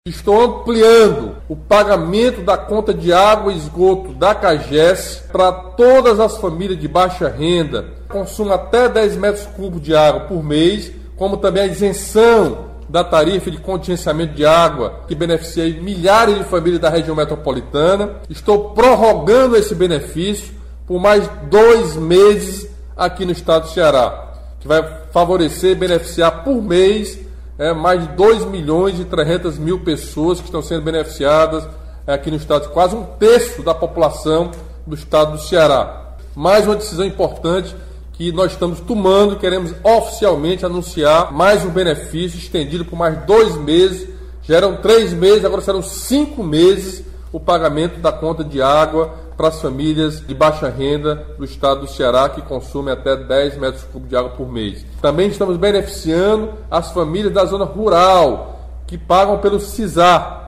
Estou ampliando o pagamento da conta de água e esgoto da CAGES para todas as famílias de baixa renda, consumo até 10 metros cúbicos de água por mês, como também a isenção da tarifa de contingenciamento de água, que beneficia milhares de famílias da região metropolitana. Estou prorrogando esse benefício por mais 2 meses aqui no estado do Ceará, que vai favorecer e beneficiar por mês mais de 2.300.000 pessoas que estão sendo beneficiadas aqui no estado, quase 1/3 da população do estado do Ceará. Mais uma decisão importante que nós estamos tomando, queremos oficialmente anunciar mais um benefício estendido por mais 2 meses, já eram 3 meses, agora serão 5 meses o pagamento da conta de água para as famílias de baixa renda do estado do Ceará, que consomem até 10 metros cúbicos de água por mês. Também estamos beneficiando as famílias da zona rural, que pagam pelo SISÁ,